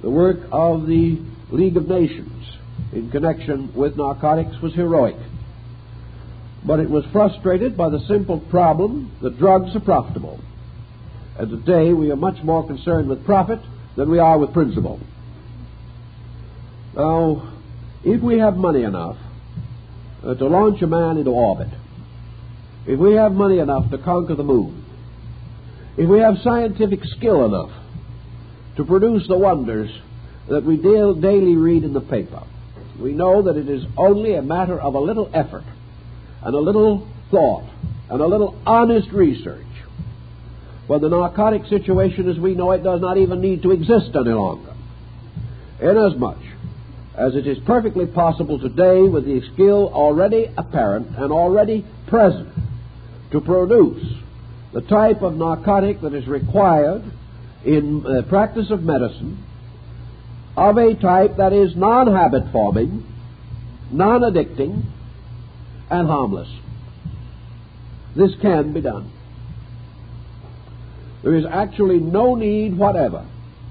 The work of the League of Nations in connection with narcotics was heroic, but it was frustrated by the simple problem that drugs are profitable. And today we are much more concerned with profit than we are with principle. Now, if we have money enough to launch a man into orbit, if we have money enough to conquer the moon, if we have scientific skill enough to produce the wonders that we daily read in the paper, we know that it is only a matter of a little effort and a little thought and a little honest research when the narcotic situation as we know it does not even need to exist any longer. Inasmuch as it is perfectly possible today, with the skill already apparent and already present, to produce the type of narcotic that is required in the practice of medicine, of a type that is non-habit forming, non-addicting, and harmless. This can be done. There is actually no need whatever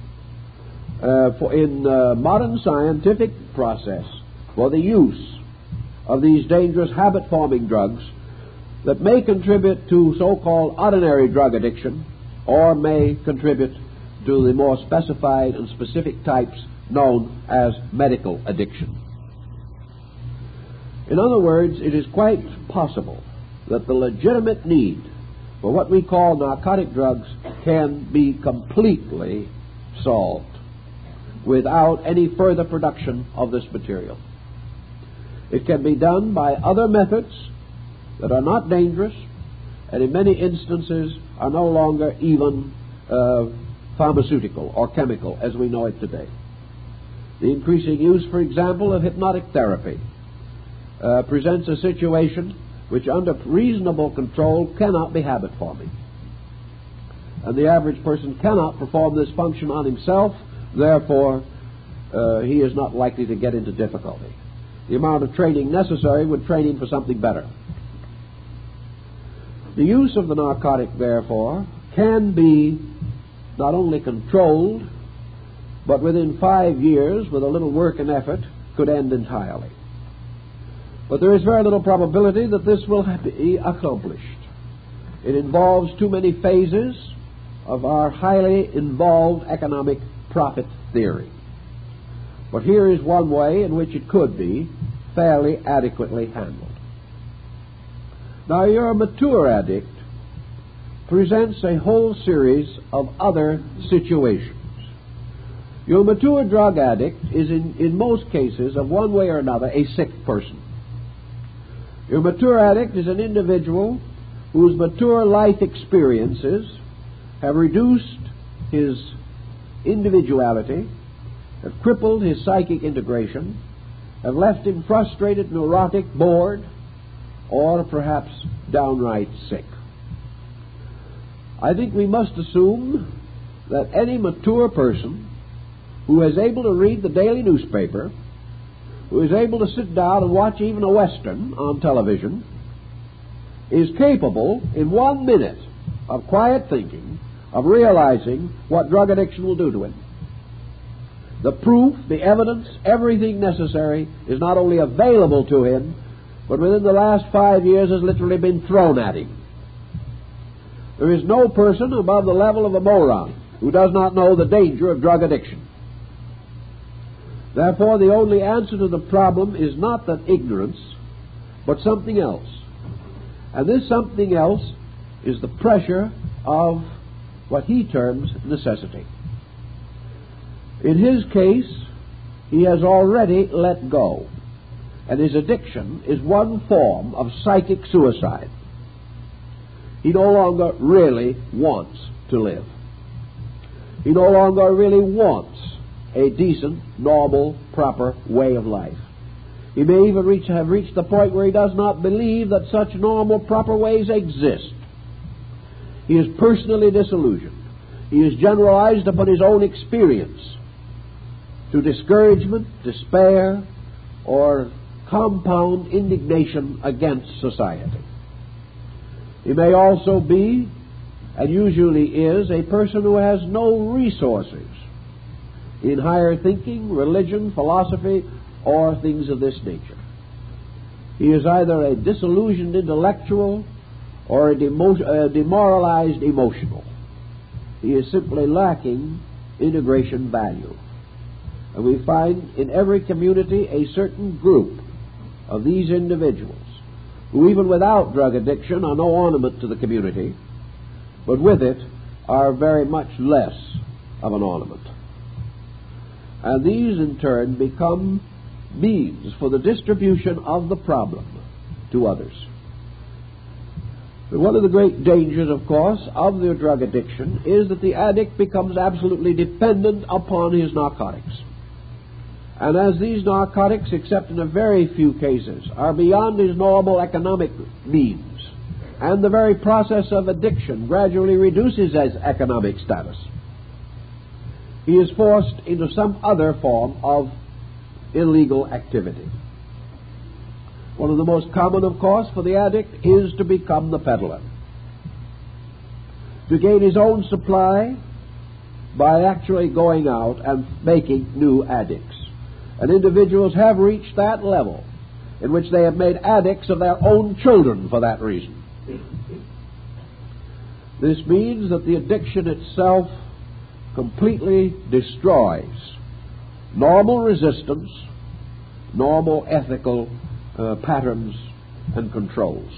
in modern scientific process for the use of these dangerous habit-forming drugs that may contribute to so-called ordinary drug addiction or may contribute to the more specified and specific types known as medical addiction. In other words, it is quite possible that the legitimate need for what we call narcotic drugs can be completely solved without any further production of this material. It can be done by other methods that are not dangerous and in many instances are no longer even pharmaceutical or chemical as we know it today. The increasing use, for example, of hypnotic therapy presents a situation which under reasonable control cannot be habit-forming. And the average person cannot perform this function on himself, therefore he is not likely to get into difficulty. The amount of training necessary would train him for something better. The use of the narcotic, therefore, can be not only controlled, but within 5 years, with a little work and effort, could end entirely. But there is very little probability that this will be accomplished. It involves too many phases of our highly involved economic profit theory. But here is one way in which it could be fairly adequately handled. Now, your mature addict presents a whole series of other situations. Your mature drug addict is in most cases, of one way or another, a sick person. Your mature addict is an individual whose mature life experiences have reduced his individuality, have crippled his psychic integration, have left him frustrated, neurotic, bored, or perhaps downright sick. I think we must assume that any mature person who is able to read the daily newspaper, who is able to sit down and watch even a Western on television, is capable in 1 minute of quiet thinking of realizing what drug addiction will do to him. The proof, the evidence, everything necessary is not only available to him, but within the last 5 years has literally been thrown at him. There is no person above the level of a moron who does not know the danger of drug addiction. Therefore, the only answer to the problem is not that ignorance, but something else. And this something else is the pressure of what he terms necessity. In his case, he has already let go, and his addiction is one form of psychic suicide. He no longer really wants to live. He no longer really wants a decent, normal, proper way of life. He may even have reached the point where he does not believe that such normal, proper ways exist. He is personally disillusioned. He is generalized upon his own experience to discouragement, despair, or compound indignation against society. He may also be, and usually is, a person who has no resources. in higher thinking, religion, philosophy, or things of this nature. He is either a disillusioned intellectual or a demoralized emotional. He is simply lacking integration value. And we find in every community a certain group of these individuals who, even without drug addiction, are no ornament to the community, but with it are very much less of an ornament. And these, in turn, become means for the distribution of the problem to others. But one of the great dangers, of course, of the drug addiction is that the addict becomes absolutely dependent upon his narcotics. And as these narcotics, except in a very few cases, are beyond his normal economic means, and the very process of addiction gradually reduces his economic status, he is forced into some other form of illegal activity. One of the most common, of course, for the addict is to become the peddler, to gain his own supply by actually going out and making new addicts. And individuals have reached that level in which they have made addicts of their own children for that reason. This means that the addiction itself completely destroys normal resistance, normal ethical patterns and controls.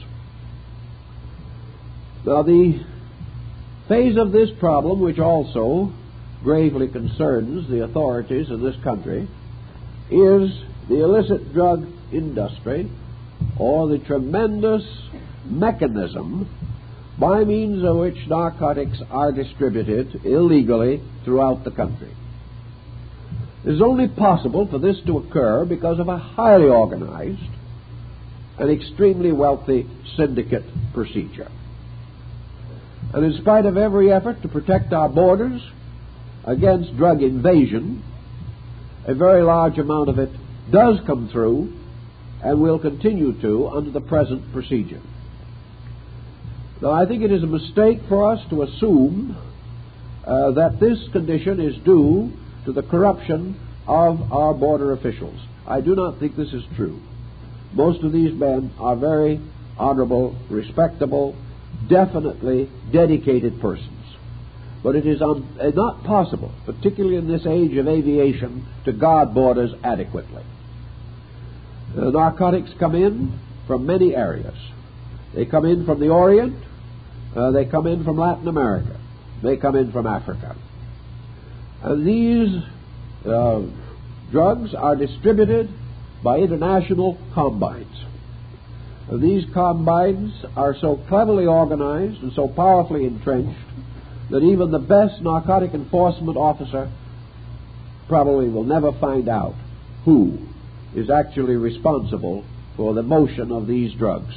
Now, the phase of this problem, which also gravely concerns the authorities in this country, is the illicit drug industry, or the tremendous mechanism by means of which narcotics are distributed illegally throughout the country. It is only possible for this to occur because of a highly organized and extremely wealthy syndicate procedure. And in spite of every effort to protect our borders against drug invasion, a very large amount of it does come through and will continue to under the present procedure. Now, I think it is a mistake for us to assume that this condition is due to the corruption of our border officials. I do not think this is true. Most of these men are very honorable, respectable, definitely dedicated persons. But it is not possible, particularly in this age of aviation, to guard borders adequately. Narcotics come in from many areas. They come in from the Orient, they come in from Latin America, they come in from Africa. And these drugs are distributed by international combines. These combines are so cleverly organized and so powerfully entrenched that even the best narcotic enforcement officer probably will never find out who is actually responsible for the motion of these drugs.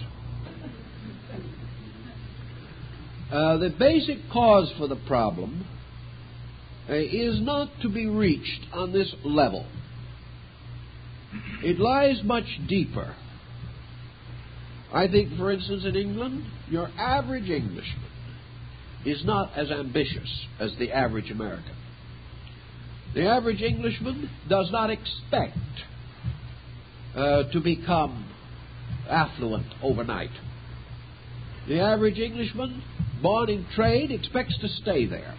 The basic cause for the problem is not to be reached on this level. It lies much deeper. I think, for instance, in England, your average Englishman is not as ambitious as the average American. The average Englishman does not expect to become affluent overnight. The average Englishman, born in trade, expects to stay there.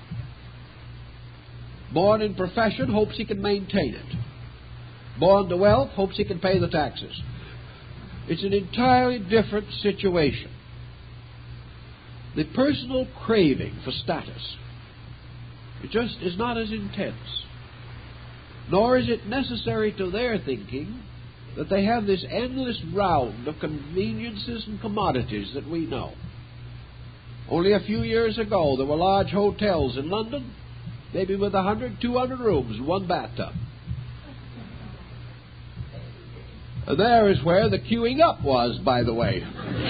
Born in profession, hopes he can maintain it. Born to wealth, hopes he can pay the taxes. It's an entirely different situation. The personal craving for status, it just is not as intense. Nor is it necessary to their thinking that they have this endless round of conveniences and commodities that we know. Only a few years ago, there were large hotels in London, maybe with 100, 200 rooms and one bathtub. And there is where the queuing up was, by the way.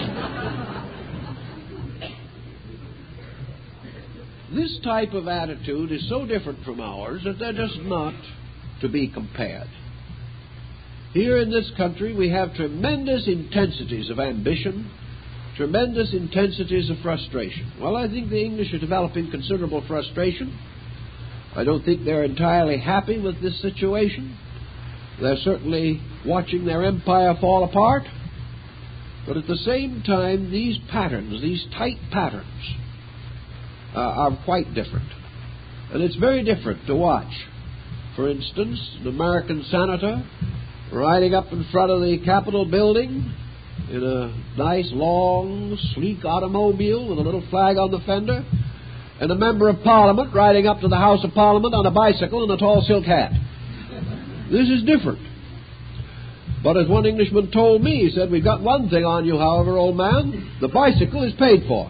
This type of attitude is so different from ours that they're just not to be compared. Here in this country, we have tremendous intensities of ambition, tremendous intensities of frustration. Well, I think the English are developing considerable frustration, I don't think they're entirely happy with this situation. They're certainly watching their empire fall apart. But at the same time, these patterns, these tight patterns, are quite different. And it's very different to watch, for instance, an American senator riding up in front of the Capitol building in a nice, long, sleek automobile with a little flag on the fender, and a member of Parliament riding up to the House of Parliament on a bicycle and a tall silk hat. This is different. But as one Englishman told me, he said, "We've got one thing on you, however, old man. The bicycle is paid for."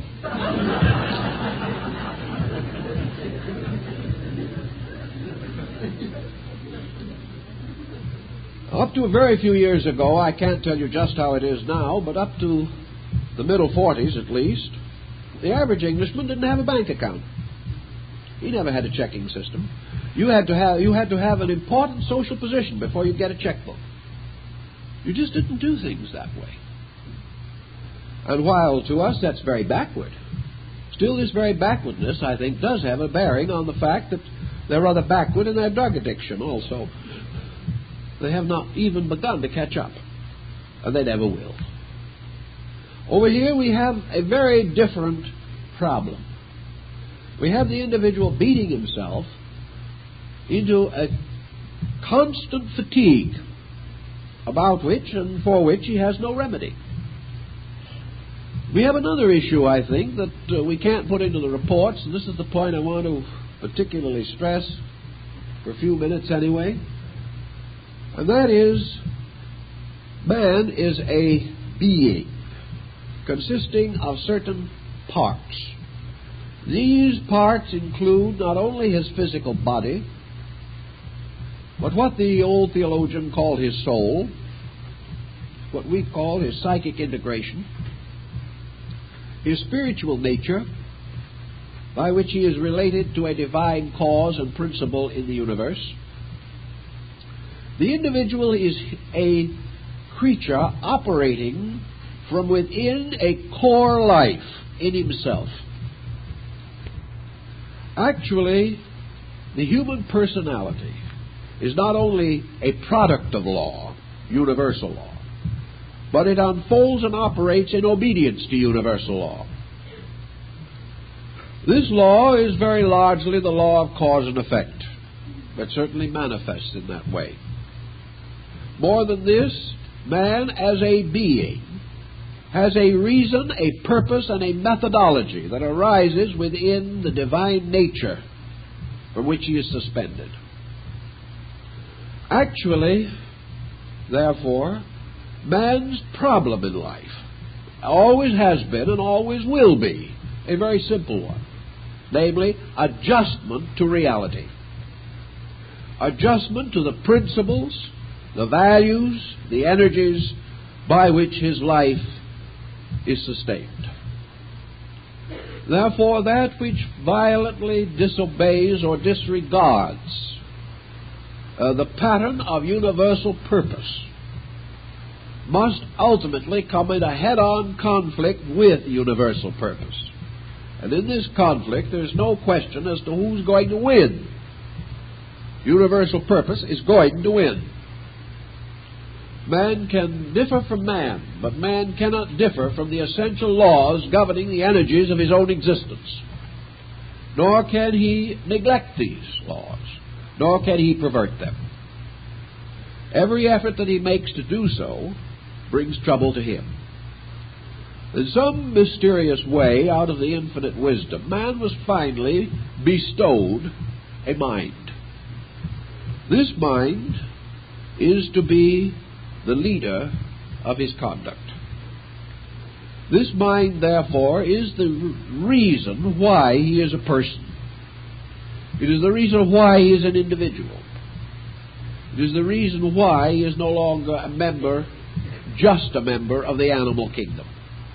Up to a very few years ago, I can't tell you just how it is now, but up to the middle 40s at least, the average Englishman didn't have a bank account. He never had a checking system. You had to have an important social position before you get a checkbook. You just didn't do things that way. And while to us that's very backward, still this very backwardness, I think, does have a bearing on the fact that they're rather backward in their drug addiction also. They have not even begun to catch up, and they never will. Over here we have a very different problem. We have the individual beating himself into a constant fatigue about which and for which he has no remedy. We have another issue, I think, that we can't put into the reports, and this is the point I want to particularly stress for a few minutes anyway, and that is, man is a being consisting of certain parts. These parts include not only his physical body, but what the old theologian called his soul, what we call his psychic integration, his spiritual nature, by which he is related to a divine cause and principle in the universe. The individual is a creature operating from within a core life in himself. Actually, the human personality is not only a product of law, universal law, but it unfolds and operates in obedience to universal law. This law is very largely the law of cause and effect, but certainly manifests in that way. More than this, man as a being has a reason, a purpose, and a methodology that arises within the divine nature from which he is suspended. Actually, therefore, man's problem in life always has been and always will be a very simple one, namely, adjustment to reality. Adjustment to the principles, the values, the energies by which his life is sustained. Therefore, that which violently disobeys or disregards the pattern of universal purpose must ultimately come in a head-on conflict with universal purpose. And in this conflict, there's no question as to who's going to win. Universal purpose is going to win. Man can differ from man, but man cannot differ from the essential laws governing the energies of his own existence. Nor can he neglect these laws, nor can he pervert them. Every effort that he makes to do so brings trouble to him. In some mysterious way, out of the infinite wisdom, man was finally bestowed a mind. This mind is to be the leader of his conduct. This mind, therefore, is the reason why he is a person. It is the reason why he is an individual. It is the reason why he is no longer a member, just a member of the animal kingdom.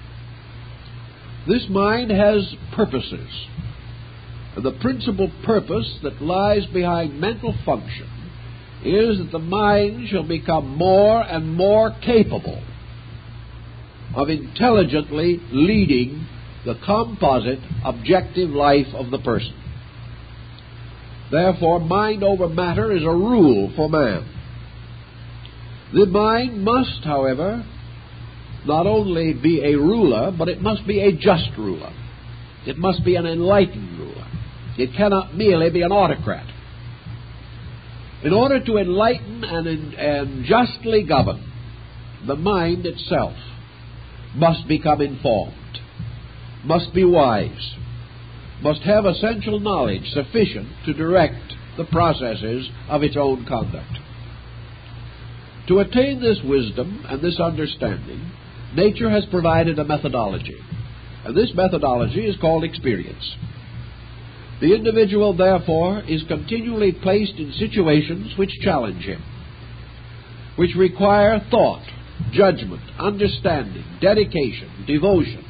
This mind has purposes. And the principal purpose that lies behind mental function is that the mind shall become more and more capable of intelligently leading the composite, objective life of the person. Therefore, mind over matter is a rule for man. The mind must, however, not only be a ruler, but it must be a just ruler. It must be an enlightened ruler. It cannot merely be an autocrat. In order to enlighten and justly govern, the mind itself must become informed, must be wise, must have essential knowledge sufficient to direct the processes of its own conduct. To attain this wisdom and this understanding, nature has provided a methodology, and this methodology is called experience. The individual, therefore, is continually placed in situations which challenge him, which require thought, judgment, understanding, dedication, devotion.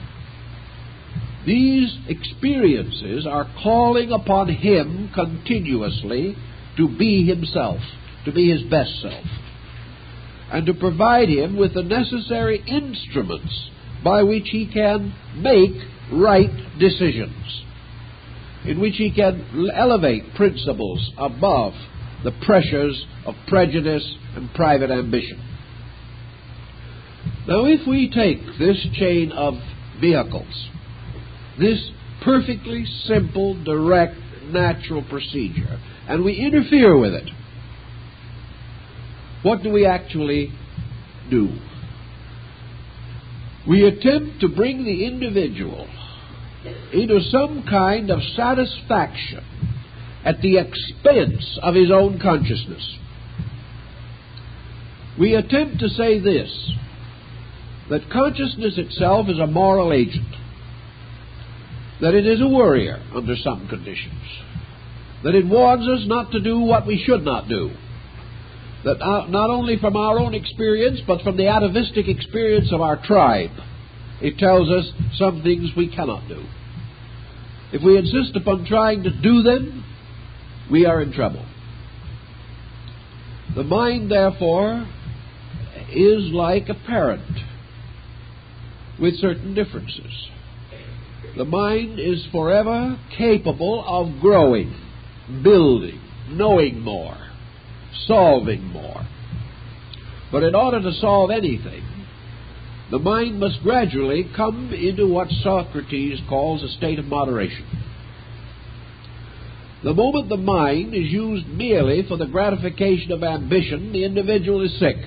These experiences are calling upon him continuously to be himself, to be his best self, and to provide him with the necessary instruments by which he can make right decisions, in which he can elevate principles above the pressures of prejudice and private ambition. Now, if we take this chain of vehicles, this perfectly simple, direct, natural procedure, and we interfere with it, what do we actually do? We attempt to bring the individual into some kind of satisfaction at the expense of his own consciousness. We attempt to say this, that consciousness itself is a moral agent, that it is a worrier under some conditions, that it warns us not to do what we should not do, that not only from our own experience, but from the atavistic experience of our tribe, it tells us some things we cannot do. If we insist upon trying to do them, we are in trouble. The mind, therefore, is like a parent with certain differences. The mind is forever capable of growing, building, knowing more, solving more. But in order to solve anything, the mind must gradually come into what Socrates calls a state of moderation. The moment the mind is used merely for the gratification of ambition, the individual is sick.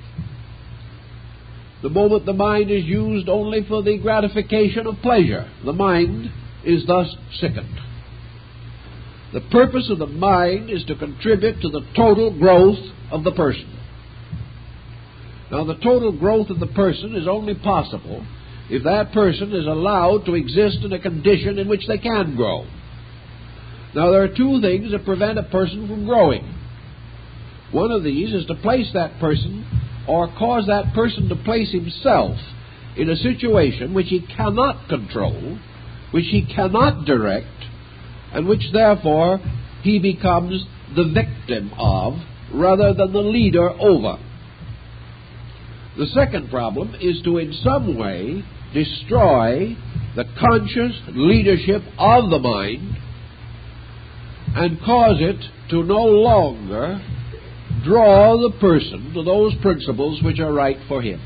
The moment the mind is used only for the gratification of pleasure, the mind is thus sickened. The purpose of the mind is to contribute to the total growth of the person. Now, the total growth of the person is only possible if that person is allowed to exist in a condition in which they can grow. Now, there are two things that prevent a person from growing. One of these is to place that person or cause that person to place himself in a situation which he cannot control, which he cannot direct, and which, therefore, he becomes the victim of rather than the leader over. The second problem is to in some way destroy the conscious leadership of the mind and cause it to no longer draw the person to those principles which are right for him.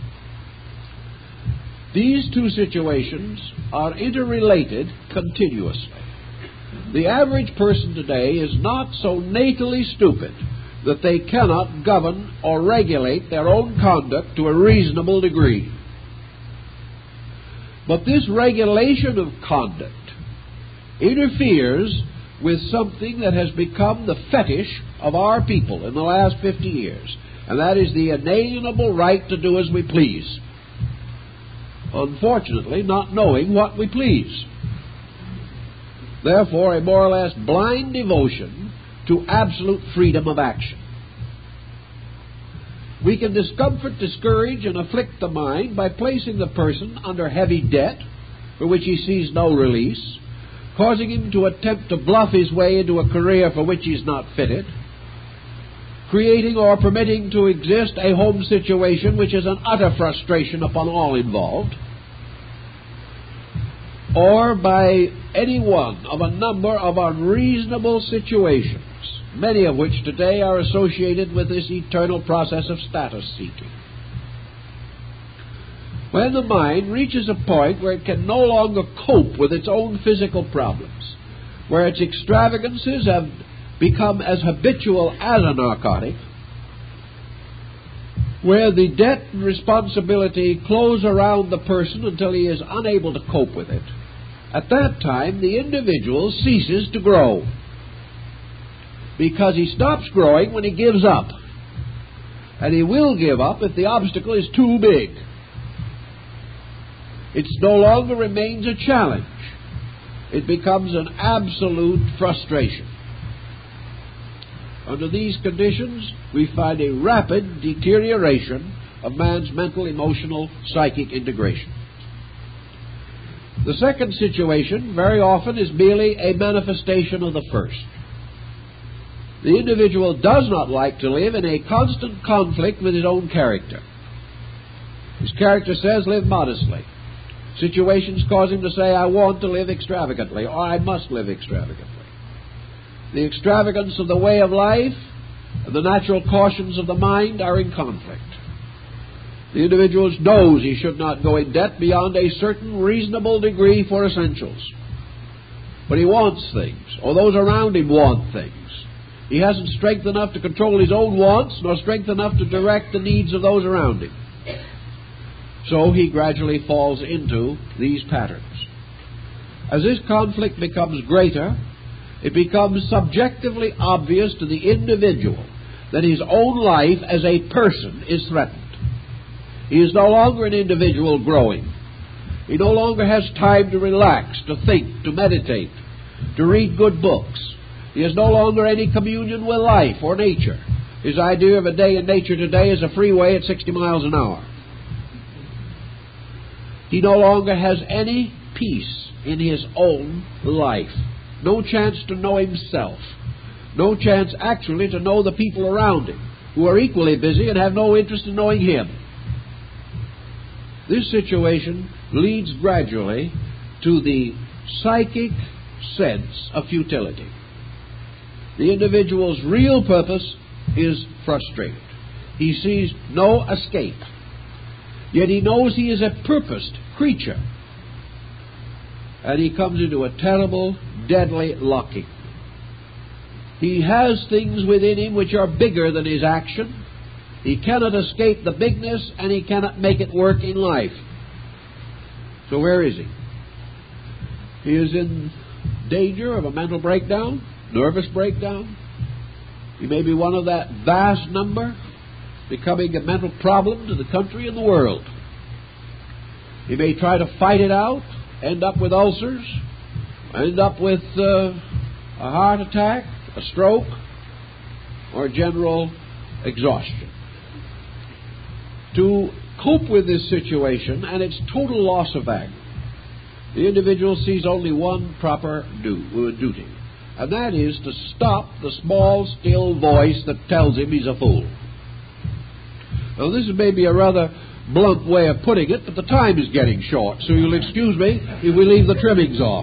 These two situations are interrelated continuously. The average person today is not so natally stupid that they cannot govern or regulate their own conduct to a reasonable degree. But this regulation of conduct interferes with something that has become the fetish of our people in the last 50 years, and that is the inalienable right to do as we please. Unfortunately, not knowing what we please. Therefore, a more or less blind devotion to absolute freedom of action. We can discomfort, discourage, and afflict the mind by placing the person under heavy debt for which he sees no release, causing him to attempt to bluff his way into a career for which he is not fitted, creating or permitting to exist a home situation which is an utter frustration upon all involved, or by any one of a number of unreasonable situations, many of which today are associated with this eternal process of status seeking. When the mind reaches a point where it can no longer cope with its own physical problems, where its extravagances have become as habitual as a narcotic, where the debt and responsibility close around the person until he is unable to cope with it, at that time the individual ceases to grow, because he stops growing when he gives up, and he will give up if the obstacle is too big. It no longer remains a challenge. It becomes an absolute frustration. Under these conditions, we find a rapid deterioration of man's mental, emotional, psychic integration. The second situation very often is merely a manifestation of the first. The individual does not like to live in a constant conflict with his own character. His character says, live modestly. Situations cause him to say, I want to live extravagantly, or I must live extravagantly. The extravagance of the way of life and the natural cautions of the mind are in conflict. The individual knows he should not go in debt beyond a certain reasonable degree for essentials. But he wants things, or those around him want things. He hasn't strength enough to control his own wants, nor strength enough to direct the needs of those around him. So he gradually falls into these patterns. As this conflict becomes greater, it becomes subjectively obvious to the individual that his own life as a person is threatened. He is no longer an individual growing. He no longer has time to relax, to think, to meditate, to read good books. He has no longer any communion with life or nature. His idea of a day in nature today is a freeway at 60 miles an hour. He no longer has any peace in his own life. No chance to know himself. No chance actually to know the people around him, who are equally busy and have no interest in knowing him. This situation leads gradually to the psychic sense of futility. The individual's real purpose is frustrated. He sees no escape. Yet he knows he is a purposed creature. And he comes into a terrible, deadly locking. He has things within him which are bigger than his action. He cannot escape the bigness, and he cannot make it work in life. So where is he? He is in danger of a mental breakdown, nervous breakdown. He may be one of that vast number, becoming a mental problem to the country and the world. He may try to fight it out, end up with ulcers, end up with a heart attack, a stroke, or general exhaustion. To cope with this situation and its total loss of value, the individual sees only one proper duty, and that is to stop the small, still voice that tells him he's a fool. Now, this is maybe a rather blunt way of putting it, but the time is getting short, so you'll excuse me if we leave the trimmings off.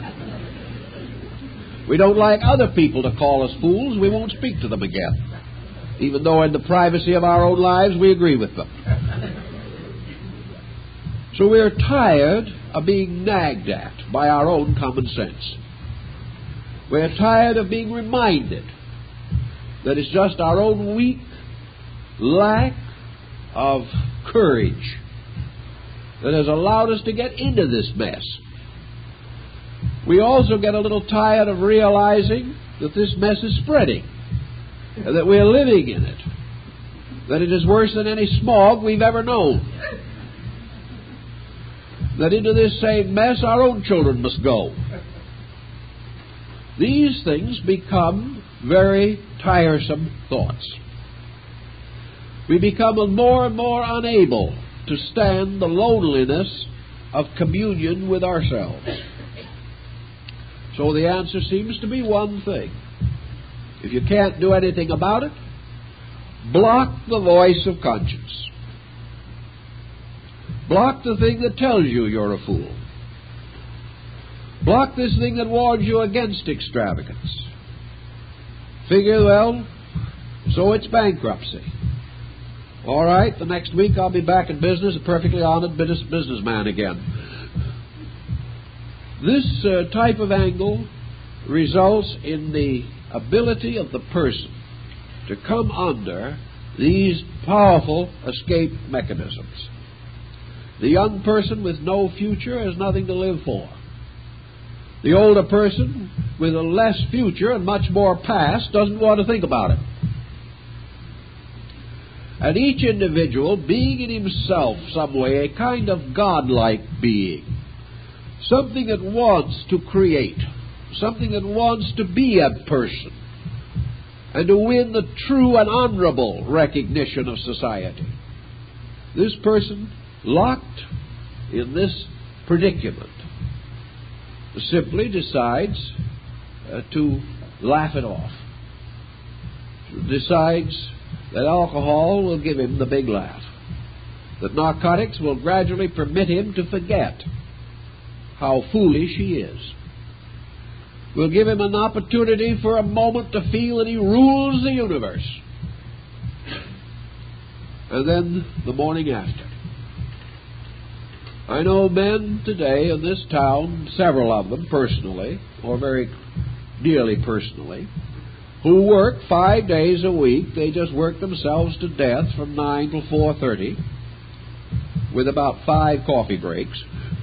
We don't like other people to call us fools. We won't speak to them again, even though in the privacy of our own lives we agree with them. So we're tired of being nagged at by our own common sense. We're tired of being reminded that it's just our own weak lack of courage that has allowed us to get into this mess. We also get a little tired of realizing that this mess is spreading, and that we're living in it, that it is worse than any smog we've ever known, that into this same mess our own children must go. These things become very tiresome thoughts. We become more and more unable to stand the loneliness of communion with ourselves. So the answer seems to be one thing. If you can't do anything about it, block the voice of conscience. Block the thing that tells you you're a fool. Block this thing that warns you against extravagance. Figure, well, so it's bankruptcy. All right, the next week I'll be back in business, a perfectly honored businessman again. This type of angle results in the ability of the person to come under these powerful escape mechanisms. The young person with no future has nothing to live for. The older person with a less future and much more past doesn't want to think about it. And each individual, being in himself some way a kind of godlike being, something that wants to create, something that wants to be a person, and to win the true and honorable recognition of society. This person, locked in this predicament, simply decides to laugh it off. Decides that alcohol will give him the big laugh, that narcotics will gradually permit him to forget how foolish he is, will give him an opportunity for a moment to feel that he rules the universe. And then the morning after. I know men today in this town, several of them personally, or very nearly personally, who work 5 days a week. They just work themselves to death from 9 till 4:30 with about 5 coffee breaks.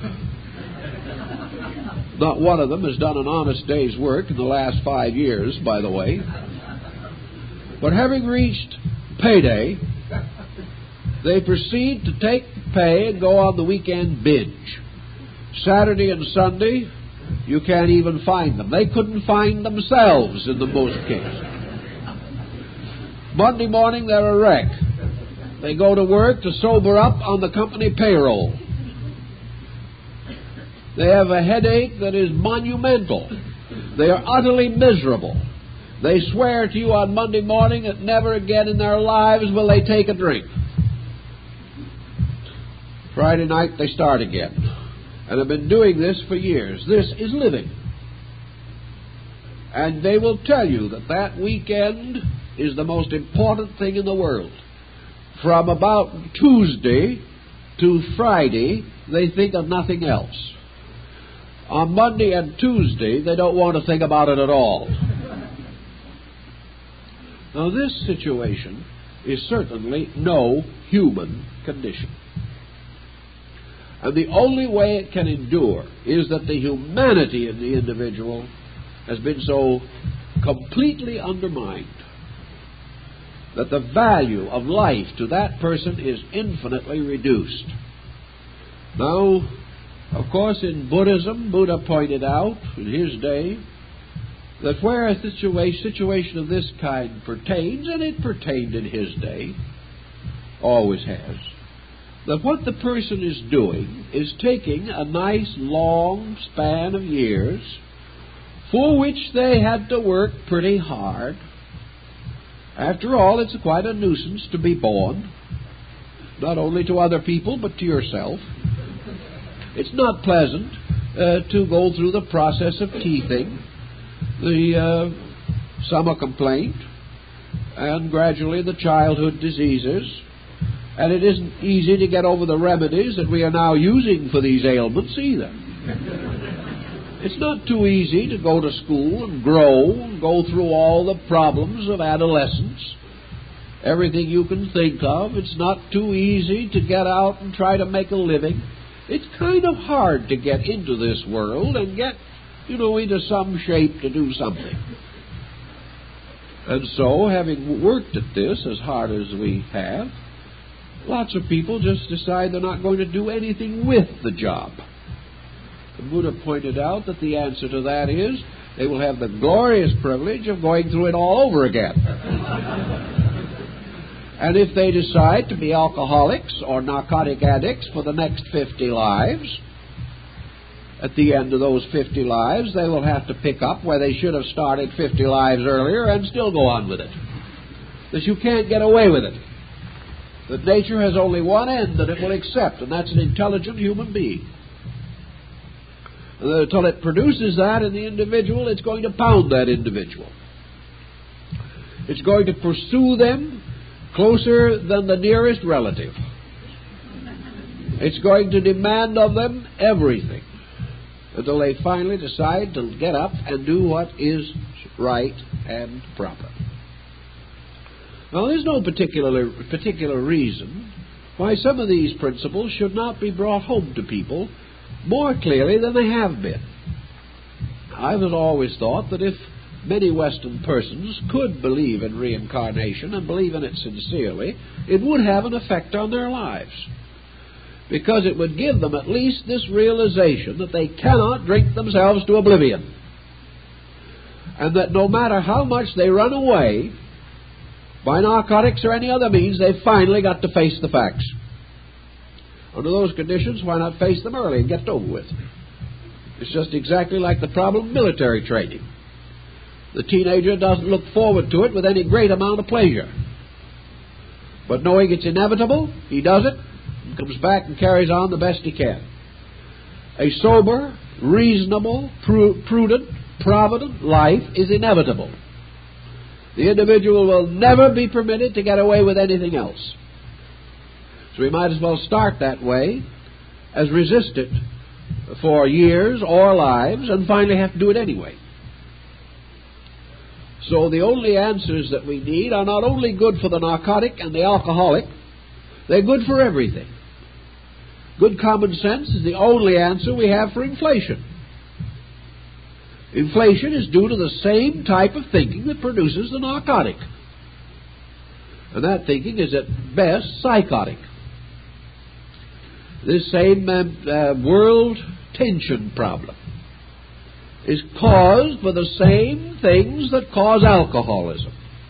Not one of them has done an honest day's work in the last 5 years, by the way. But having reached payday, they proceed to take the pay and go on the weekend binge. Saturday and Sunday, you can't even find them. They couldn't find themselves in the most cases. Monday morning, they're a wreck. They go to work to sober up on the company payroll. They have a headache that is monumental. They are utterly miserable. They swear to you on Monday morning that never again in their lives will they take a drink. Friday night, they start again. And have been doing this for years. This is living. And they will tell you that that weekend is the most important thing in the world. From about Tuesday to Friday, they think of nothing else. On Monday and Tuesday, they don't want to think about it at all. Now, this situation is certainly no human condition. And the only way it can endure is that the humanity of the individual has been so completely undermined that the value of life to that person is infinitely reduced. Now, of course, in Buddhism, Buddha pointed out in his day that where a situation of this kind pertains, and it pertained in his day, always has, that what the person is doing is taking a nice long span of years for which they had to work pretty hard. After all, it's quite a nuisance to be born, not only to other people but to yourself. It's not pleasant to go through the process of teething, the summer complaint, and gradually the childhood diseases. And it isn't easy to get over the remedies that we are now using for these ailments either. It's not too easy to go to school and grow and go through all the problems of adolescence, everything you can think of. It's not too easy to get out and try to make a living. It's kind of hard to get into this world and get, into some shape to do something. And so, having worked at this as hard as we have, lots of people just decide they're not going to do anything with the job. The Buddha pointed out that the answer to that is they will have the glorious privilege of going through it all over again. And if they decide to be alcoholics or narcotic addicts for the next 50 lives, at the end of those 50 lives, they will have to pick up where they should have started 50 lives earlier and still go on with it. That you can't get away with it. That nature has only one end that it will accept, and that's an intelligent human being. Until it produces that in the individual, it's going to pound that individual. It's going to pursue them closer than the nearest relative. It's going to demand of them everything until they finally decide to get up and do what is right and proper. Now, there's no particular reason why some of these principles should not be brought home to people more clearly than they have been. I've always thought that if many Western persons could believe in reincarnation and believe in it sincerely, it would have an effect on their lives, because it would give them at least this realization that they cannot drink themselves to oblivion, and that no matter how much they run away by narcotics or any other means, they've finally got to face the facts. Under those conditions, why not face them early and get it over with? It's just exactly like the problem of military training. The teenager doesn't look forward to it with any great amount of pleasure. But knowing it's inevitable, he does it and comes back and carries on the best he can. A sober, reasonable, prudent, provident life is inevitable. The individual will never be permitted to get away with anything else. So we might as well start that way as resist it for years or lives and finally have to do it anyway. So the only answers that we need are not only good for the narcotic and the alcoholic, they're good for everything. Good common sense is the only answer we have for inflation. Inflation is due to the same type of thinking that produces the narcotic. And that thinking is at best psychotic. This same world tension problem is caused by the same things that cause alcoholism.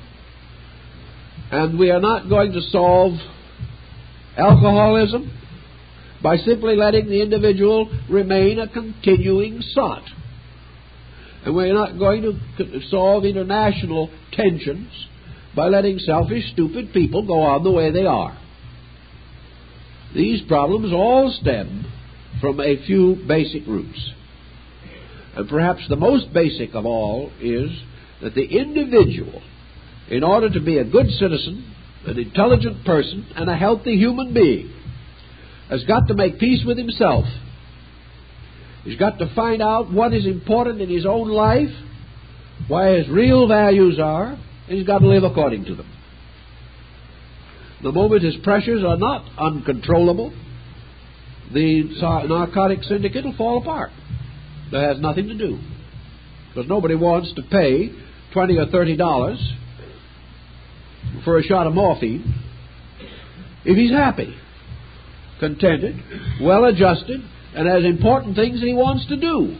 And we are not going to solve alcoholism by simply letting the individual remain a continuing sot. And we're not going to solve international tensions by letting selfish, stupid people go on the way they are. These problems all stem from a few basic roots. And perhaps the most basic of all is that the individual, in order to be a good citizen, an intelligent person, and a healthy human being, has got to make peace with himself. He's got to find out what is important in his own life, why his real values are, and he's got to live according to them. The moment his pressures are not uncontrollable, the narcotic syndicate will fall apart. That has nothing to do, because nobody wants to pay $20 or $30 for a shot of morphine if he's happy, contented, well-adjusted, and has important things that he wants to do.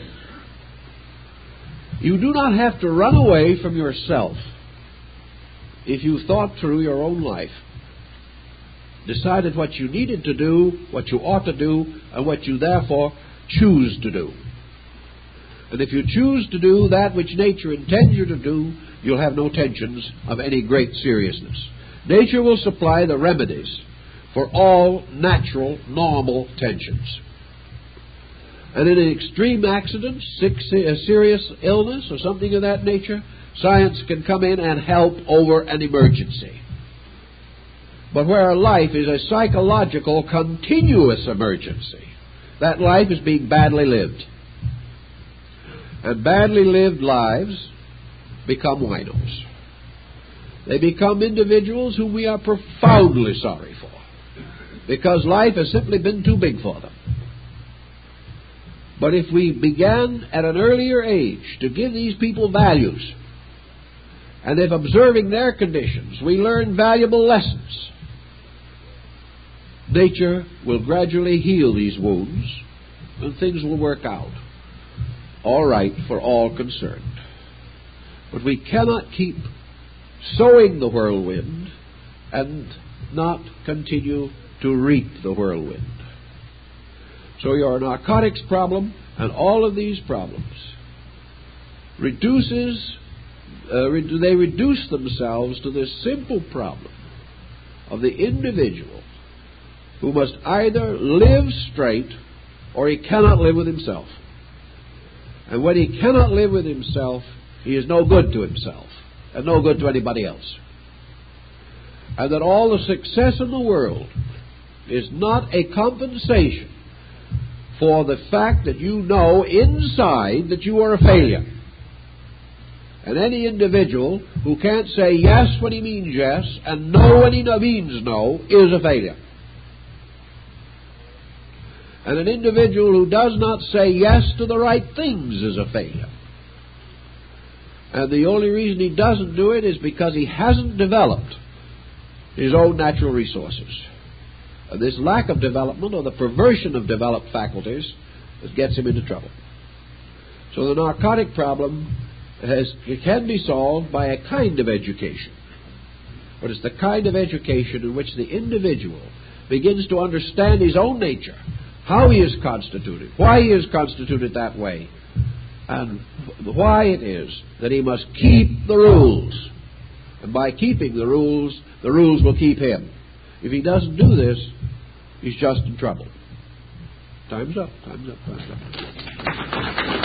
You do not have to run away from yourself if you thought through your own life, decided what you needed to do, what you ought to do, and what you therefore choose to do. And if you choose to do that which nature intends you to do, you'll have no tensions of any great seriousness. Nature will supply the remedies for all natural, normal tensions. And in an extreme accident, a serious illness or something of that nature, science can come in and help over an emergency. But where life is a psychological, continuous emergency, that life is being badly lived. And badly lived lives become winos. They become individuals whom we are profoundly sorry for, because life has simply been too big for them. But if we began at an earlier age to give these people values, and if observing their conditions we learn valuable lessons, nature will gradually heal these wounds, and things will work out all right for all concerned. But we cannot keep sowing the whirlwind and not continue to reap the whirlwind. So your narcotics problem and all of these problems reduce themselves to this simple problem of the individual who must either live straight or he cannot live with himself. And when he cannot live with himself, he is no good to himself and no good to anybody else. And that all the success in the world is not a compensation for the fact that you know inside that you are a failure. And any individual who can't say yes when he means yes and no when he means no is a failure. And an individual who does not say yes to the right things is a failure. And the only reason he doesn't do it is because he hasn't developed his own natural resources. And this lack of development, or the perversion of developed faculties, gets him into trouble. So the narcotic problem can be solved by a kind of education. But it's the kind of education in which the individual begins to understand his own nature, how he is constituted, why he is constituted that way, and why it is that he must keep the rules. And by keeping the rules will keep him. If he doesn't do this, he's just in trouble. Time's up.